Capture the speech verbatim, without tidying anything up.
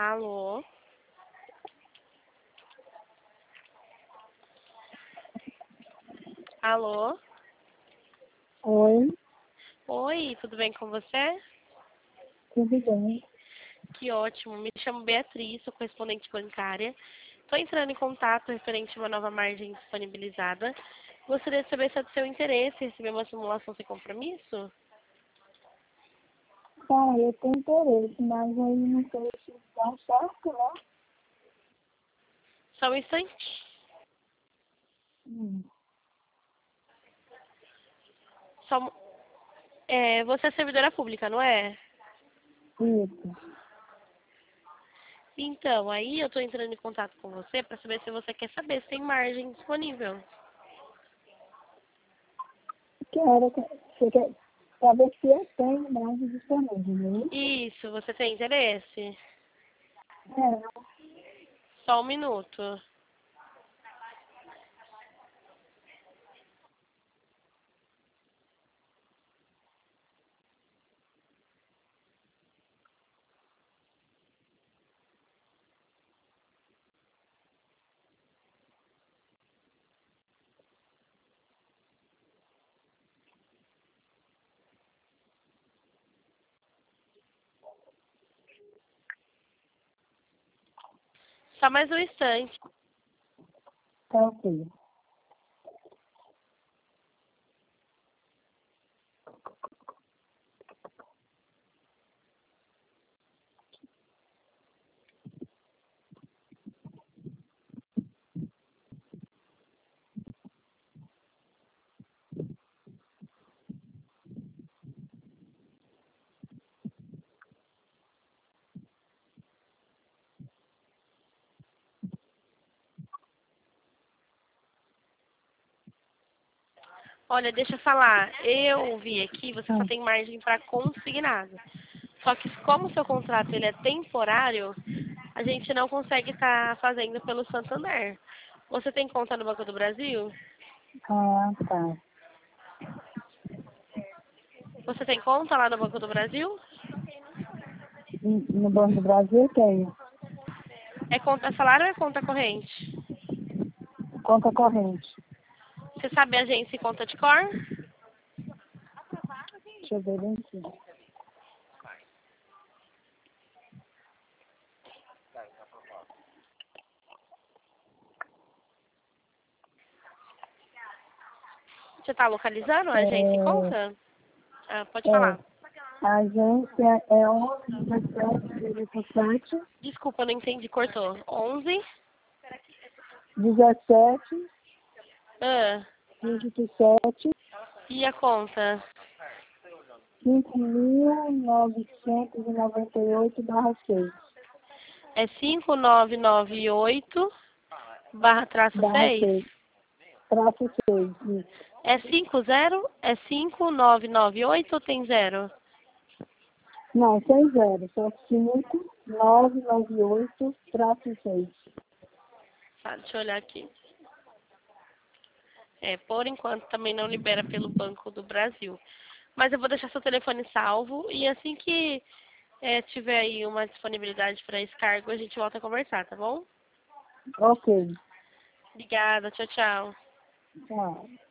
Alô? Alô? Oi, Oi, tudo bem com você? tudo bem? Que ótimo. Me chamo Beatriz, sou correspondente bancária. Estou entrando em contato referente a uma nova margem disponibilizada. Gostaria de saber se é do seu interesse receber uma simulação sem compromisso? Tá, eu tenho interesse, mas aí não sei se dá certo, né? Só um instante. Hum, Só, um- é, você é servidora pública, não é? isso. Então, aí eu estou entrando em contato com você para saber se você quer saber se tem margem disponível. Quero, que- você quer saber se eu tenho mais disponível, né? Isso, você tem interesse? É, Só um minuto. Só mais um instante. tá ok. Olha, deixa eu falar. Eu vi aqui, você só Ah, tem margem para consignado. Só que como o seu contrato ele é temporário, a gente não consegue estar fazendo pelo Santander. Você tem conta no Banco do Brasil? ah, tá. Você tem conta lá no Banco do Brasil? E- No Banco do Brasil tem É conta salário ou é conta corrente? conta corrente. Você sabe a agência e conta de cor? Deixa eu ver bem aqui. Você está localizando a agência e É, conta? Ah, pode é, falar. a agência é onze dezessete sete Desculpa, eu não entendi, cortou. onze? dezessete Ah, dígito sete e a conta? cinco mil novecentos e noventa e oito barra seis É cinco nove nove oito barra traço barra seis? seis traço seis isso. É cinco zero? É cinco nove nove oito ou tem zero? Não, sem zero, só cinco nove nove oito traço seis. Tá, deixa eu olhar aqui. É, por enquanto também não libera pelo Banco do Brasil. Mas eu vou deixar seu telefone salvo e assim que é, tiver aí uma disponibilidade para esse cargo, a gente volta a conversar, tá bom? Ok, Obrigada, tchau, tchau. tchau.